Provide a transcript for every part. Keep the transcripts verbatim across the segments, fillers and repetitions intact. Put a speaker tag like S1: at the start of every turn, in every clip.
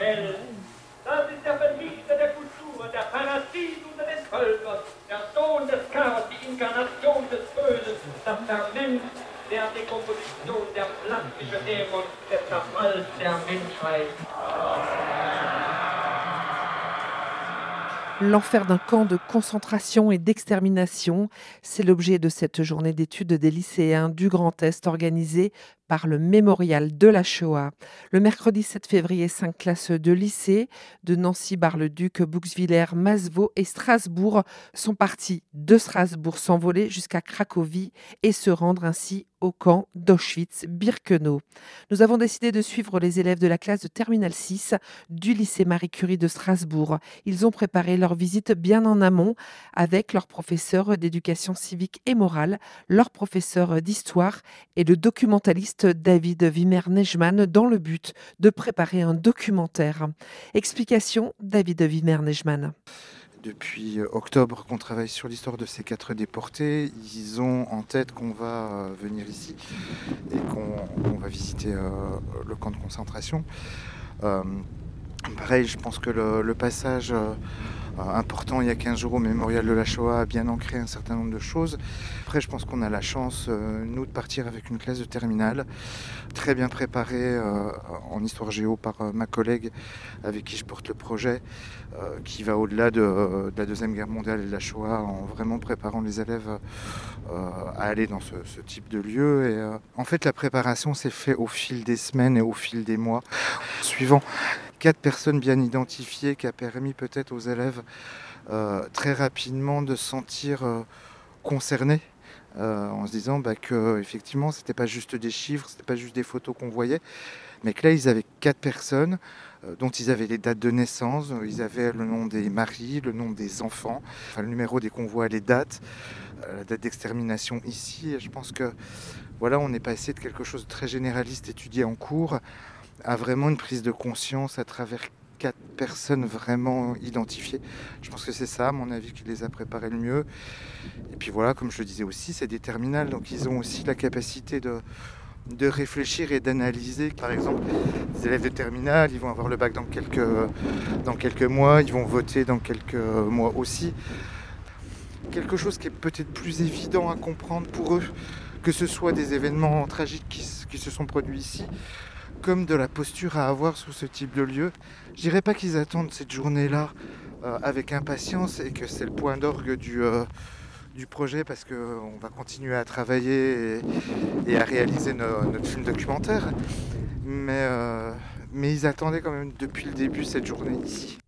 S1: Welt. Das ist der Vernichter der Kultur, der Parasit unter den Völkern, der Sohn des Chaos, die Inkarnation des Bösen, das Ferment der Dekomposition, der plastische Dämon, der Zerfall der Menschheit.
S2: L'enfer d'un camp de concentration et d'extermination, c'est l'objet de cette journée d'études des lycéens du Grand Est organisée par le Mémorial de la Shoah. Le mercredi sept février, cinq classes de lycée de Nancy, Bar-le-Duc, Bouxwiller, Masevaux et Strasbourg sont parties de Strasbourg s'envoler jusqu'à Cracovie et se rendre ainsi au camp d'Auschwitz-Birkenau. Nous avons décidé de suivre les élèves de la classe de Terminale six du lycée Marie Curie de Strasbourg. Ils ont préparé leur visite bien en amont avec leur professeur d'éducation civique et morale, leur professeur d'histoire et le documentaliste David Wimmer-Nejman dans le but de préparer un documentaire. Explication, David Wimmer-Nejman.
S3: Depuis octobre qu'on travaille sur l'histoire de ces quatre déportés, ils ont en tête qu'on va venir ici et qu'on, qu'on va visiter euh, le camp de concentration. Euh, pareil, je pense que le, le passage euh, important il y a quinze jours au Mémorial de la Shoah a bien ancré un certain nombre de choses. Après, je pense qu'on a la chance, euh, nous, de partir avec une classe de terminale très bien préparée euh, en histoire géo par euh, ma collègue avec qui je porte le projet, euh, qui va au-delà de, euh, de la Deuxième Guerre mondiale et de la Shoah en vraiment préparant les élèves euh, à aller dans ce, ce type de lieu. Et, euh, en fait, la préparation s'est faite au fil des semaines et au fil des mois suivants. Quatre personnes bien identifiées qui a permis peut-être aux élèves euh, très rapidement de se sentir euh, concernés euh, en se disant bah, que effectivement c'était pas juste des chiffres, c'était pas juste des photos qu'on voyait, mais que là ils avaient quatre personnes euh, dont ils avaient les dates de naissance, ils avaient le nom des maris, le nom des enfants, enfin le numéro des convois, les dates, euh, la date d'extermination ici. Et je pense que voilà, on est passé de quelque chose de très généraliste étudié en cours à vraiment une prise de conscience à travers quatre personnes vraiment identifiées. Je pense que c'est ça, à mon avis, qui les a préparés le mieux. Et puis voilà, comme je le disais aussi, c'est des terminales, donc ils ont aussi la capacité de, de réfléchir et d'analyser. Par exemple, les élèves de terminale, ils vont avoir le bac dans quelques, dans quelques mois, ils vont voter dans quelques mois aussi. Quelque chose qui est peut-être plus évident à comprendre pour eux, que ce soit des événements tragiques qui, qui se sont produits ici, comme de la posture à avoir sur ce type de lieu. Je dirais pas qu'ils attendent cette journée-là euh, avec impatience et que c'est le point d'orgue du, euh, du projet parce qu'on va continuer à travailler et, et à réaliser no, notre film documentaire. Mais, euh, mais ils attendaient quand même depuis le début cette journée ici.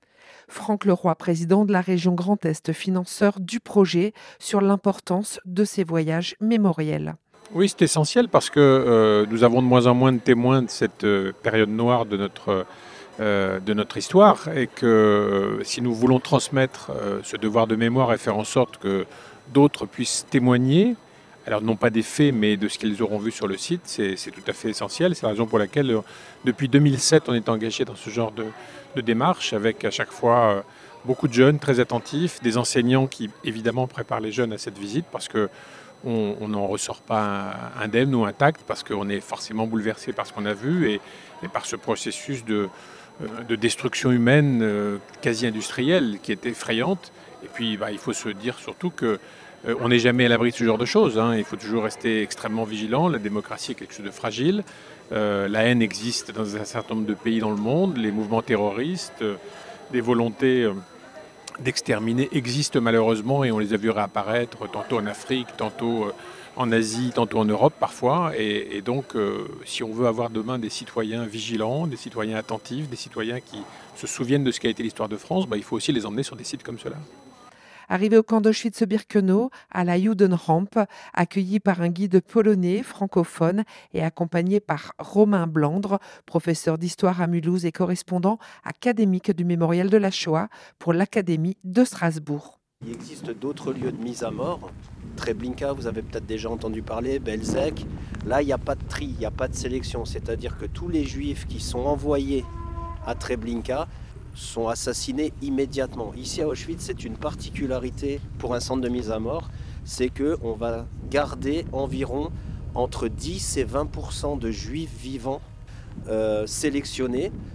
S2: Franck Leroy, président de la région Grand Est, financeur du projet, sur l'importance de ces voyages mémoriels.
S4: Oui, c'est essentiel parce que euh, nous avons de moins en moins de témoins de cette euh, période noire de notre, euh, de notre histoire et que euh, si nous voulons transmettre euh, ce devoir de mémoire et faire en sorte que d'autres puissent témoigner, alors non pas des faits mais de ce qu'ils auront vu sur le site, c'est, c'est tout à fait essentiel. C'est la raison pour laquelle euh, depuis deux mille sept on est engagé dans ce genre de, de démarche avec à chaque fois euh, beaucoup de jeunes très attentifs, des enseignants qui évidemment préparent les jeunes à cette visite parce que on n'en ressort pas indemne ou intact parce qu'on est forcément bouleversé par ce qu'on a vu et, et par ce processus de, de destruction humaine euh, quasi industrielle qui est effrayante. Et puis bah, il faut se dire surtout qu'on euh, n'est jamais à l'abri de ce genre de choses, hein. Il faut toujours rester extrêmement vigilant. La démocratie est quelque chose de fragile. Euh, la haine existe dans un certain nombre de pays dans le monde. Les mouvements terroristes, euh, des volontés... Euh, d'exterminer existent malheureusement et on les a vus réapparaître tantôt en Afrique, tantôt en Asie, tantôt en Europe parfois. Et, et donc, euh, si on veut avoir demain des citoyens vigilants, des citoyens attentifs, des citoyens qui se souviennent de ce qu'a été l'histoire de France, bah, il faut aussi les emmener sur des sites comme cela.
S2: Arrivé au camp d'Auschwitz-Birkenau, à la Judenrampe, accueilli par un guide polonais, francophone et accompagné par Romain Blandre, professeur d'histoire à Mulhouse et correspondant académique du Mémorial de la Shoah pour l'Académie de Strasbourg.
S5: Il existe d'autres lieux de mise à mort. Treblinka, vous avez peut-être déjà entendu parler, Belzec. Là, il n'y a pas de tri, il n'y a pas de sélection. C'est-à-dire que tous les juifs qui sont envoyés à Treblinka sont assassinés immédiatement. Ici à Auschwitz, c'est une particularité pour un centre de mise à mort, c'est qu'on va garder environ entre dix et vingt pour cent de juifs vivants euh, sélectionnés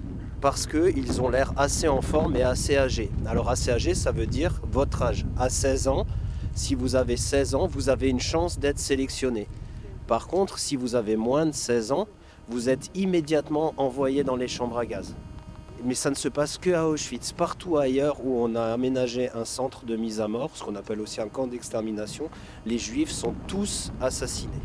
S5: parce qu'ils ont l'air assez en forme et assez âgés. Alors assez âgé, ça veut dire votre âge. À seize ans, si vous avez seize ans, vous avez une chance d'être sélectionné. Par contre, si vous avez moins de seize ans, vous êtes immédiatement envoyé dans les chambres à gaz. Mais ça ne se passe qu'à Auschwitz. Partout ailleurs où on a aménagé un centre de mise à mort, ce qu'on appelle aussi un camp d'extermination, les Juifs sont tous assassinés.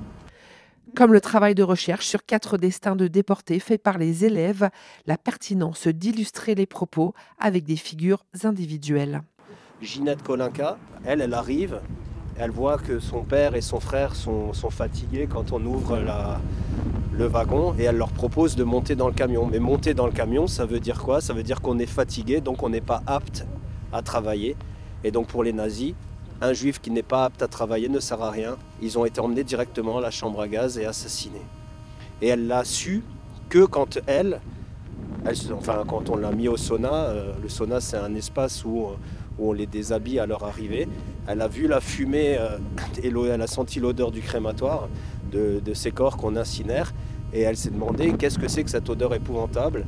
S2: Comme le travail de recherche sur quatre destins de déportés fait par les élèves, la pertinence d'illustrer les propos avec des figures individuelles.
S5: Ginette Kolinka, elle, elle arrive, elle voit que son père et son frère sont, sont fatigués quand on ouvre la, le wagon et elle leur propose de monter dans le camion. Mais monter dans le camion, ça veut dire quoi ? Ça veut dire qu'on est fatigué, donc on n'est pas apte à travailler. Et donc pour les nazis, un juif qui n'est pas apte à travailler ne sert à rien. Ils ont été emmenés directement à la chambre à gaz et assassinés. Et elle l'a su que quand elle, elle enfin quand on l'a mis au sauna, euh, le sauna c'est un espace où, où on les déshabille à leur arrivée. Elle a vu la fumée euh, et elle a senti l'odeur du crématoire, de, de ces corps qu'on incinère. Et elle s'est demandé qu'est-ce que c'est que cette odeur épouvantable.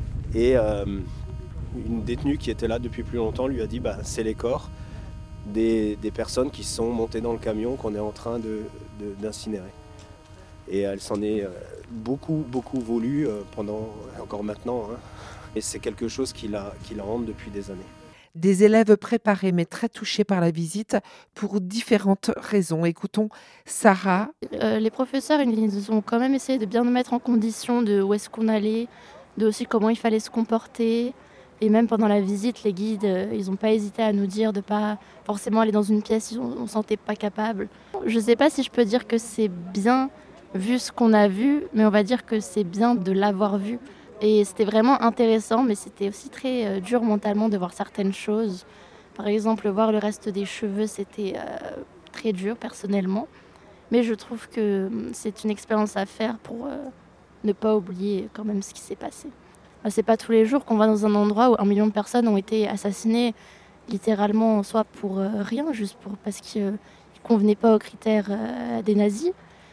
S5: Et euh, une détenue qui était là depuis plus longtemps lui a dit bah, c'est les corps. Des, des personnes qui sont montées dans le camion qu'on est en train de, de, d'incinérer. Et elle s'en est euh, beaucoup, beaucoup voulu euh, pendant, encore maintenant. Hein. Et c'est quelque chose qui la, qui la hante depuis des années.
S2: Des élèves préparés mais très touchés par la visite pour différentes raisons. Écoutons Sarah.
S6: Euh, les professeurs, ils ont quand même essayé de bien nous mettre en condition de où est-ce qu'on allait, de aussi comment il fallait se comporter. Et même pendant la visite, les guides, euh, ils n'ont pas hésité à nous dire de ne pas forcément aller dans une pièce si on ne se sentait pas capable. Je ne sais pas si je peux dire que c'est bien vu ce qu'on a vu, mais on va dire que c'est bien de l'avoir vu. Et c'était vraiment intéressant, mais c'était aussi très euh, dur mentalement de voir certaines choses. Par exemple, voir le reste des cheveux, c'était euh, très dur personnellement. Mais je trouve que c'est une expérience à faire pour euh, ne pas oublier quand même ce qui s'est passé. C'est pas tous les jours qu'on va dans un endroit où un million de personnes ont été assassinées littéralement, soit pour euh, rien, juste pour, parce qu'ils ne convenaient pas aux critères euh, des nazis.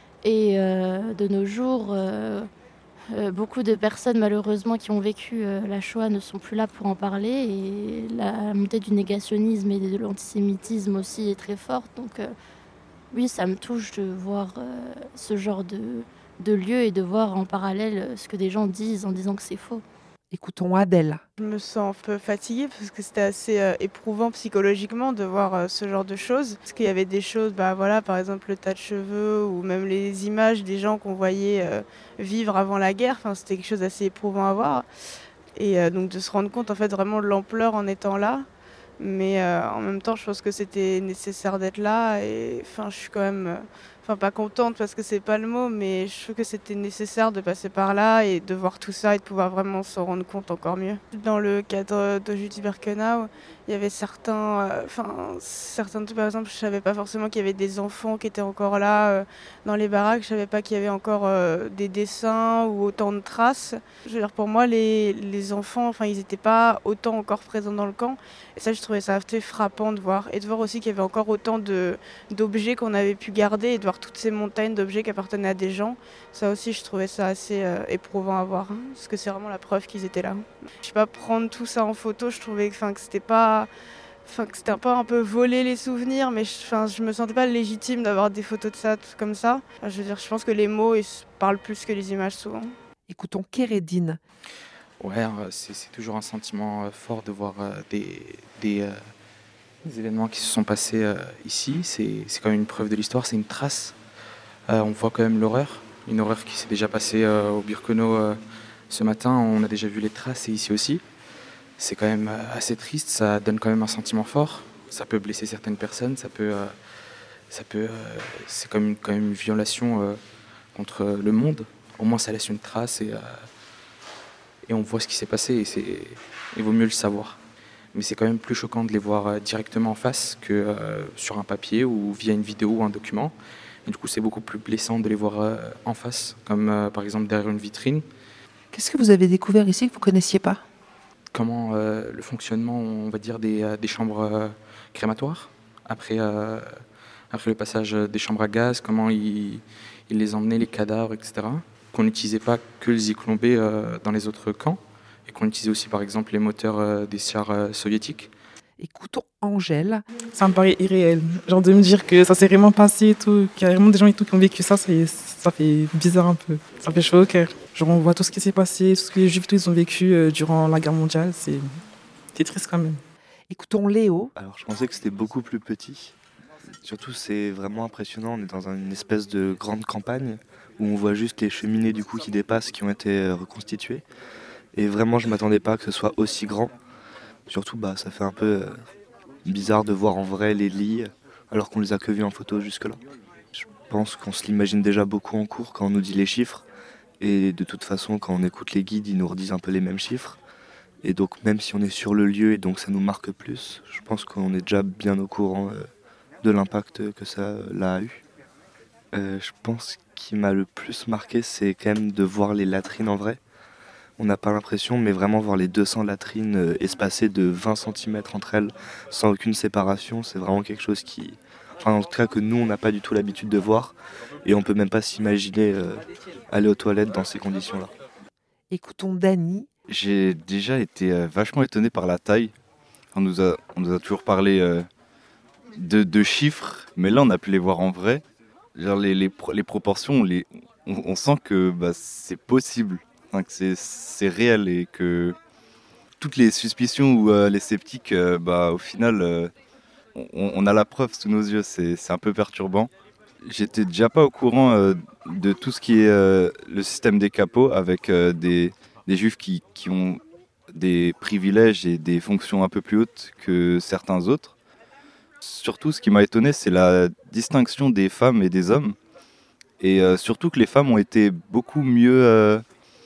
S6: Et euh, de nos jours, euh, euh, beaucoup de personnes malheureusement qui ont vécu euh, la Shoah ne sont plus là pour en parler. Et la montée du négationnisme et de l'antisémitisme aussi est très forte. Donc euh, oui, ça me touche de voir euh, ce genre de, de lieu et de voir en parallèle ce que des gens disent en disant que c'est faux.
S2: Écoutons Adèle.
S7: Je me sens un peu fatiguée parce que c'était assez euh, éprouvant psychologiquement de voir euh, ce genre de choses. Parce qu'il y avait des choses, bah, voilà, par exemple le tas de cheveux ou même les images des gens qu'on voyait euh, vivre avant la guerre. Enfin, c'était quelque chose d'assez éprouvant à voir. Et euh, donc de se rendre compte en fait vraiment de l'ampleur en étant là. Mais euh, en même temps, je pense que c'était nécessaire d'être là. Et enfin, je suis quand même... Euh, Enfin, pas contente parce que c'est pas le mot, mais je trouve que c'était nécessaire de passer par là et de voir tout ça et de pouvoir vraiment s'en rendre compte encore mieux. Dans le cadre d'Auschwitz-Birkenau, il y avait certains, euh, enfin, certains trucs, par exemple, je savais pas forcément qu'il y avait des enfants qui étaient encore là euh, dans les baraques, je savais pas qu'il y avait encore euh, des dessins ou autant de traces. Je veux dire, pour moi, les, les enfants, enfin, ils étaient pas autant encore présents dans le camp. Et ça, je trouvais ça assez frappant de voir. Et de voir aussi qu'il y avait encore autant de, d'objets qu'on avait pu garder et de voir toutes ces montagnes d'objets qui appartenaient à des gens. Ça aussi, je trouvais ça assez euh, éprouvant à voir, hein, parce que c'est vraiment la preuve qu'ils étaient là. Je sais pas, prendre tout ça en photo, je trouvais que, que c'était pas... Enfin, que c'était un peu, un peu voler les souvenirs, mais je, je me sentais pas légitime d'avoir des photos de ça comme ça. Enfin, je veux dire, je pense que les mots, ils parlent plus que les images souvent.
S2: Écoutons Kérédine.
S8: Ouais, c'est, c'est toujours un sentiment fort de voir euh, des, des, euh, des événements qui se sont passés euh, ici. C'est, c'est quand même une preuve de l'histoire, c'est une trace. Euh, on voit quand même l'horreur, une horreur qui s'est déjà passée euh, au Birkenau euh, ce matin. On a déjà vu les traces et ici aussi. C'est quand même assez triste, ça donne quand même un sentiment fort. Ça peut blesser certaines personnes, ça peut, euh, ça peut, euh, c'est quand même, quand même une violation euh, contre le monde. Au moins ça laisse une trace et, euh, et on voit ce qui s'est passé et c'est, il vaut mieux le savoir. Mais c'est quand même plus choquant de les voir directement en face que euh, sur un papier ou via une vidéo ou un document. Et du coup c'est beaucoup plus blessant de les voir euh, en face, comme euh, par exemple derrière une vitrine.
S2: Qu'est-ce que vous avez découvert ici que vous ne connaissiez pas ?
S8: Comment euh, le fonctionnement, on va dire, des, euh, des chambres euh, crématoires, après, euh, après le passage des chambres à gaz, comment ils, ils les emmenaient, les cadavres, et cetera. Qu'on n'utilisait pas que le Zyklon B euh, dans les autres camps, et qu'on utilisait aussi par exemple les moteurs euh, des chars euh, soviétiques.
S2: Écoutons Angèle.
S9: Ça me paraît irréel. Genre de me dire que ça s'est vraiment passé et tout, qu'il y a vraiment des gens et tout qui ont vécu ça, ça, ça fait bizarre un peu. Ça fait chaud au cœur. Genre on voit tout ce qui s'est passé, tout ce que les Juifs tous ont vécu euh, durant la guerre mondiale, c'est, c'est triste quand même.
S2: Écoutons Léo.
S10: Alors je pensais que c'était beaucoup plus petit. Surtout c'est vraiment impressionnant, on est dans une espèce de grande campagne où on voit juste les cheminées du coup qui dépassent, qui ont été reconstituées. Et vraiment je m'attendais pas que ce soit aussi grand. Surtout bah ça fait un peu euh, bizarre de voir en vrai les lits alors qu'on les a que vus en photo jusque-là. Je pense qu'on se l'imagine déjà beaucoup en cours quand on nous dit les chiffres. Et de toute façon quand on écoute les guides ils nous redisent un peu les mêmes chiffres. Et donc même si on est sur le lieu et donc ça nous marque plus, je pense qu'on est déjà bien au courant euh, de l'impact que ça l'a eu. Euh, je pense qui m'a le plus marqué c'est quand même de voir les latrines en vrai. On n'a pas l'impression, mais vraiment voir les deux cents latrines euh, espacées de vingt centimètres entre elles, sans aucune séparation, c'est vraiment quelque chose qui... Enfin, en tout cas que nous, on n'a pas du tout l'habitude de voir, et on peut même pas s'imaginer euh, aller aux toilettes dans ces conditions-là.
S2: Écoutons Dany.
S11: J'ai déjà été euh, vachement étonné par la taille. On nous a, on nous a toujours parlé euh, de, de chiffres, mais là, on a pu les voir en vrai. Genre les, les, les proportions, on, les, on, on sent que bah, c'est possible. Que c'est, c'est réel et que toutes les suspicions ou euh, les sceptiques, euh, bah, au final, euh, on, on a la preuve sous nos yeux, c'est, c'est un peu perturbant. J'étais déjà pas au courant euh, de tout ce qui est euh, le système des capots avec euh, des, des juifs qui, qui ont des privilèges et des fonctions un peu plus hautes que certains autres. Surtout, ce qui m'a étonné, c'est la distinction des femmes et des hommes. Et euh, surtout que les femmes ont été beaucoup mieux... Euh,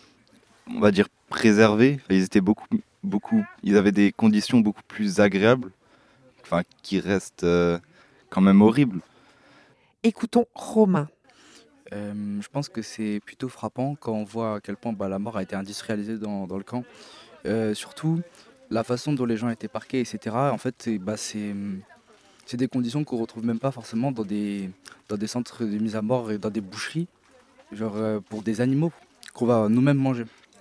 S11: on va dire préservés, ils étaient beaucoup, beaucoup, ils avaient des conditions beaucoup plus agréables, enfin qui restent euh, quand même horribles.
S2: Écoutons Romain.
S12: Euh, je pense que c'est plutôt frappant quand on voit à quel point bah, la mort a été industrialisée dans, dans le camp. Euh, surtout la façon dont les gens étaient parqués, et cetera. En fait, c'est, bah, c'est, c'est des conditions qu'on retrouve même pas forcément dans des, dans des centres de mise à mort et dans des boucheries, genre euh, pour des animaux qu'on va nous-mêmes manger.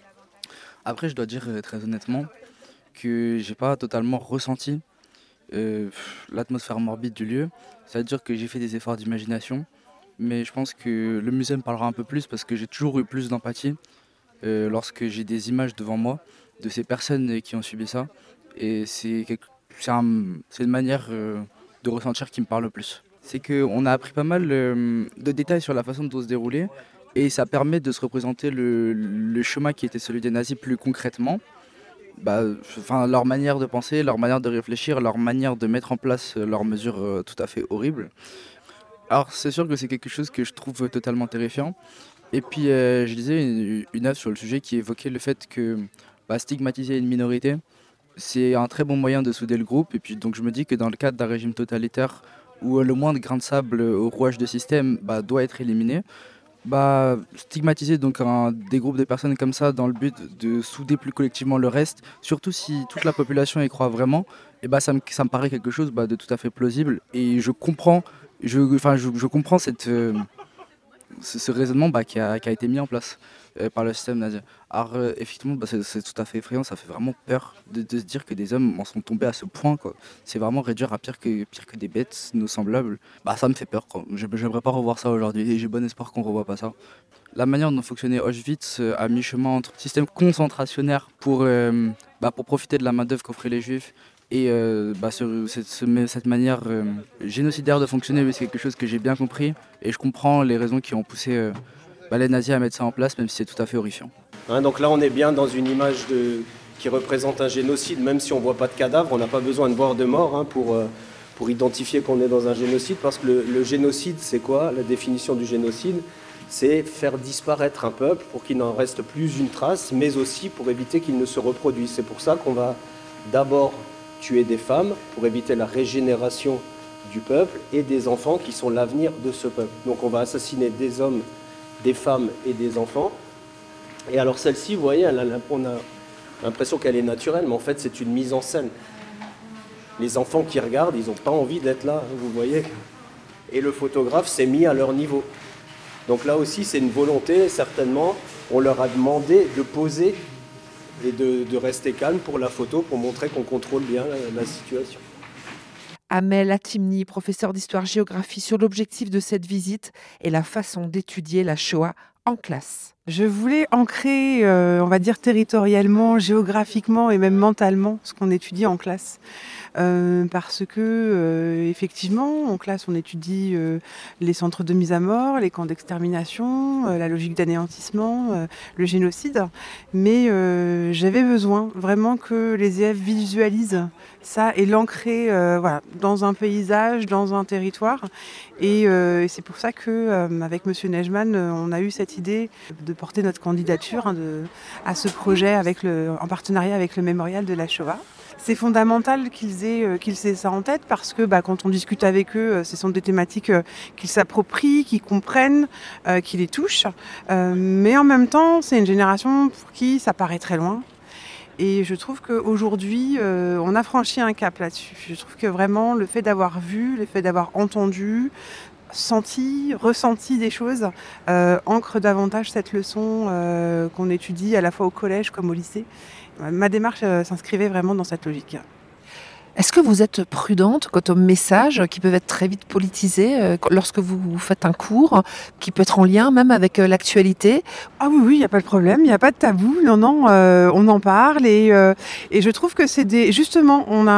S12: Après, je dois dire euh, très honnêtement que j'ai pas totalement ressenti euh, l'atmosphère morbide du lieu. C'est-à-dire que j'ai fait des efforts d'imagination, mais je pense que le musée me parlera un peu plus parce que j'ai toujours eu plus d'empathie euh, lorsque j'ai des images devant moi de ces personnes qui ont subi ça. Et c'est, quelque, c'est, un, c'est une manière euh, de ressentir qui me parle le plus. C'est qu'on a appris pas mal euh, de détails sur la façon dont se déroulait. Et ça permet de se représenter le, le chemin qui était celui des nazis plus concrètement. Bah, enfin, leur manière de penser, leur manière de réfléchir, leur manière de mettre en place leurs mesures euh, tout à fait horribles. Alors c'est sûr que c'est quelque chose que je trouve totalement terrifiant. Et puis euh, je lisais une, une œuvre sur le sujet qui évoquait le fait que bah, stigmatiser une minorité, c'est un très bon moyen de souder le groupe. Et puis donc je me dis que dans le cadre d'un régime totalitaire où le moindre grain de sable au rouage de système bah, doit être éliminé, Bah, stigmatiser donc un, des groupes de personnes comme ça dans le but de souder plus collectivement le reste, surtout si toute la population y croit vraiment, et bah, ça, me, ça me paraît quelque chose bah, de tout à fait plausible. Et je comprends, je, enfin, je, je comprends cette, euh, ce, ce raisonnement bah, qui, a, qui a été mis en place euh, par le système nazi. Alors euh, effectivement, bah, c'est, c'est tout à fait effrayant, ça fait vraiment peur de, de se dire que des hommes en sont tombés à ce point, quoi. C'est vraiment réduire à pire que, pire que des bêtes, nos semblables. Bah, ça me fait peur, quoi. J'aimerais pas revoir ça aujourd'hui et j'ai bon espoir qu'on revoie pas ça. La manière dont fonctionnait Auschwitz euh, à mi-chemin entre système concentrationnaire pour, euh, bah, pour profiter de la main-d'œuvre qu'offraient les juifs et euh, bah, ce, cette, ce, cette manière euh, génocidaire de fonctionner, c'est quelque chose que j'ai bien compris et je comprends les raisons qui ont poussé euh, bah, les nazis à mettre ça en place, même si c'est tout à fait horrifiant.
S5: Hein, donc là, on est bien dans une image de, qui représente un génocide, même si on ne voit pas de cadavre, on n'a pas besoin de voir de mort hein, pour, euh, pour identifier qu'on est dans un génocide, parce que le, le génocide, c'est quoi? La définition du génocide, c'est faire disparaître un peuple pour qu'il n'en reste plus une trace, mais aussi pour éviter qu'il ne se reproduise. C'est pour ça qu'on va d'abord tuer des femmes, pour éviter la régénération du peuple, et des enfants qui sont l'avenir de ce peuple. Donc on va assassiner des hommes, des femmes et des enfants. Et alors celle-ci, vous voyez, elle a, on a l'impression qu'elle est naturelle, mais en fait c'est une mise en scène. Les enfants qui regardent, ils n'ont pas envie d'être là, vous voyez. Et le photographe s'est mis à leur niveau. Donc là aussi c'est une volonté, certainement. On leur a demandé de poser et de, de rester calme pour la photo, pour montrer qu'on contrôle bien la, la situation.
S2: Amel Hatimni, professeur d'histoire-géographie, sur l'objectif de cette visite et la façon d'étudier la Shoah en classe.
S13: Je voulais ancrer, euh, on va dire territorialement, géographiquement et même mentalement ce qu'on étudie en classe. Euh, parce que, euh, effectivement, en classe, on étudie euh, les centres de mise à mort, les camps d'extermination, euh, la logique d'anéantissement, euh, le génocide. Mais euh, j'avais besoin vraiment que les élèves visualisent ça et l'ancrer euh, voilà, dans un paysage, dans un territoire. Et, euh, et c'est pour ça que, euh, avec Monsieur Nejman, on a eu cette idée de porter notre candidature hein, de, à ce projet avec le, en partenariat avec le Mémorial de la Shoah. C'est fondamental qu'ils aient, euh, qu'ils aient ça en tête parce que bah, quand on discute avec eux, euh, ce sont des thématiques euh, qu'ils s'approprient, qu'ils comprennent, euh, qui les touchent. Euh, mais en même temps, c'est une génération pour qui ça paraît très loin. Et je trouve qu'aujourd'hui, euh, on a franchi un cap là-dessus. Je trouve que vraiment, le fait d'avoir vu, le fait d'avoir entendu, senti, ressenti des choses, euh, ancre davantage cette leçon euh, qu'on étudie à la fois au collège comme au lycée. Ma démarche euh, s'inscrivait vraiment dans cette logique.
S2: Est-ce que vous êtes prudente quant aux messages qui peuvent être très vite politisés euh, lorsque vous faites un cours, qui peut être en lien même avec euh, l'actualité ?
S13: Ah oui, oui, il n'y a pas de problème, il n'y a pas de tabou, non, non, euh, on en parle et, euh, et je trouve que c'est des... Justement, on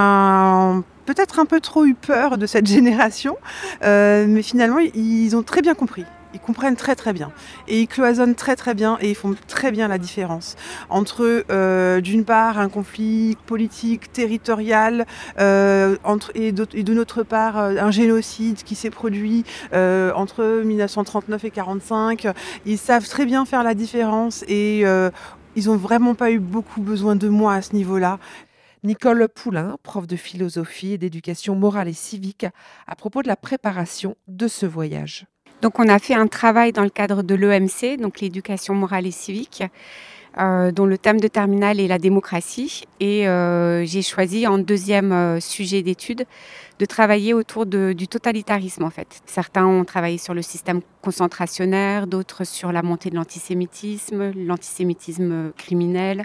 S13: a peut-être un peu trop eu peur de cette génération, euh, mais finalement, ils ont très bien compris. Ils comprennent très très bien et ils cloisonnent très très bien et ils font très bien la différence entre euh, d'une part un conflit politique, territorial euh, entre, et, et de notre part un génocide qui s'est produit euh, entre dix-neuf cent trente-neuf et quarante-cinq. Ils savent très bien faire la différence et euh, ils n'ont vraiment pas eu beaucoup besoin de moi à ce niveau-là.
S2: Nicole Poulain, prof de philosophie et d'éducation morale et civique, à propos de la préparation de ce voyage.
S14: Donc on a fait un travail dans le cadre de l'E M C, donc l'éducation morale et civique, euh, dont le thème de terminale est la démocratie. Et euh, j'ai choisi en deuxième euh, sujet d'étude de travailler autour de, du totalitarisme en fait. Certains ont travaillé sur le système concentrationnaire, d'autres sur la montée de l'antisémitisme, l'antisémitisme criminel,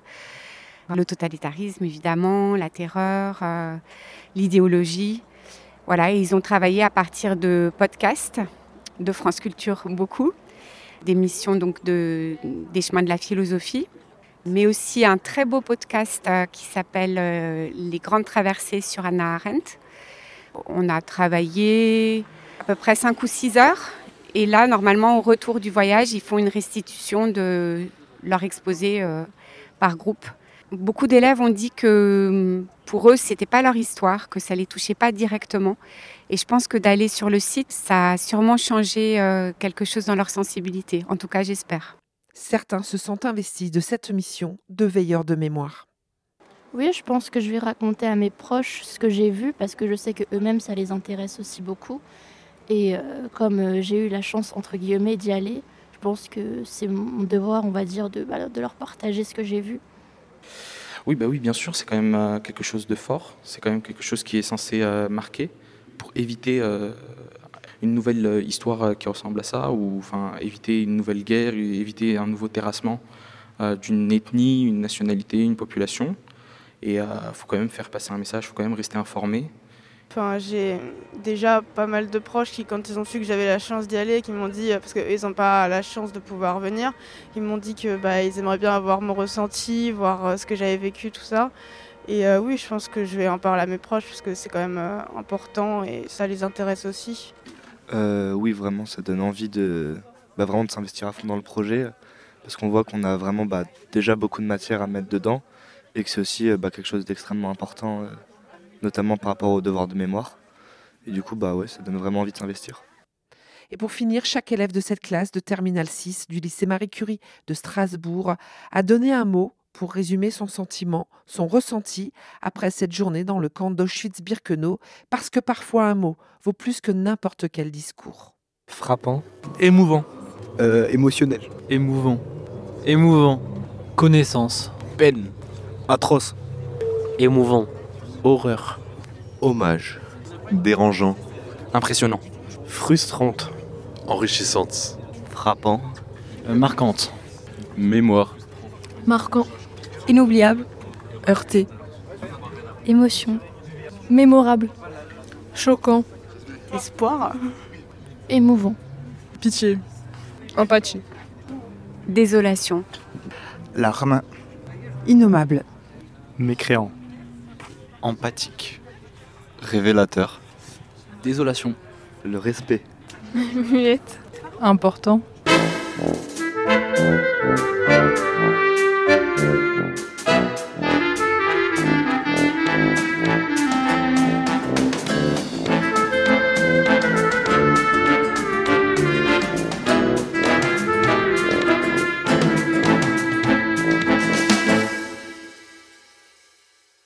S14: le totalitarisme évidemment, la terreur, euh, l'idéologie. Voilà, et ils ont travaillé à partir de podcasts de France Culture beaucoup, d'émissions donc de, des chemins de la philosophie, mais aussi un très beau podcast euh, qui s'appelle euh, Les grandes traversées sur Hannah Arendt. On a travaillé à peu près cinq ou six heures et là, normalement, au retour du voyage, ils font une restitution de leur exposé euh, par groupe. Beaucoup d'élèves ont dit que pour eux, ce n'était pas leur histoire, que ça ne les touchait pas directement. Et je pense que d'aller sur le site, ça a sûrement changé euh, quelque chose dans leur sensibilité. En tout cas, j'espère.
S2: Certains se sentent investis de cette mission de veilleurs de mémoire.
S6: Oui, je pense que je vais raconter à mes proches ce que j'ai vu parce que je sais qu'eux-mêmes, ça les intéresse aussi beaucoup. Et euh, comme euh, j'ai eu la chance, entre guillemets, d'y aller, je pense que c'est mon devoir, on va dire, de, bah, de leur partager ce que j'ai vu.
S8: Oui, bah oui, bien sûr, c'est quand même euh, quelque chose de fort. C'est quand même quelque chose qui est censé euh, marquer pour éviter euh, une nouvelle euh, histoire euh, qui ressemble à ça, ou enfin éviter une nouvelle guerre, éviter un nouveau terrassement euh, d'une ethnie, une nationalité, une population. Et il euh, faut quand même faire passer un message, il faut quand même rester informé.
S7: Enfin, j'ai déjà pas mal de proches qui, quand ils ont su que j'avais la chance d'y aller, qui m'ont dit, parce qu'eux, ils n'ont pas la chance de pouvoir venir, ils m'ont dit que bah, ils aimeraient bien avoir mon ressenti, voir euh, ce que j'avais vécu, tout ça. Et euh, oui, je pense que je vais en parler à mes proches, parce que c'est quand même euh, important et ça les intéresse aussi.
S10: Euh, oui, vraiment, ça donne envie de, bah, vraiment de s'investir à fond dans le projet, parce qu'on voit qu'on a vraiment bah, déjà beaucoup de matière à mettre dedans, et que c'est aussi euh, bah, quelque chose d'extrêmement important. Euh, notamment par rapport au devoir de mémoire. Et du coup, bah ouais, ça donne vraiment envie de s'investir.
S2: Et pour finir, chaque élève de cette classe de Terminale six du lycée Marie Curie de Strasbourg a donné un mot pour résumer son sentiment, son ressenti après cette journée dans le camp d'Auschwitz-Birkenau, parce que parfois un mot vaut plus que n'importe quel discours.
S15: Frappant. Émouvant.
S16: Euh, émotionnel.
S15: Émouvant. Émouvant. Connaissance.
S16: Peine. Atroce.
S17: Émouvant. Horreur.
S18: Hommage. Dérangeant.
S12: Impressionnant.
S18: Frustrante. Enrichissante.
S11: Frappant.
S15: Euh, marquante.
S18: Mémoire.
S6: Marquant.
S19: Inoubliable.
S20: Heurté.
S6: Émotion.
S19: Mémorable.
S20: Choquant.
S7: Espoir.
S6: Émouvant.
S20: Pitié. Empathie.
S14: Désolation.
S3: Larme.
S13: Innommable.
S18: Mécréant. Empathique.
S11: Révélateur.
S12: Désolation.
S10: Le respect.
S19: Muette.
S20: Important.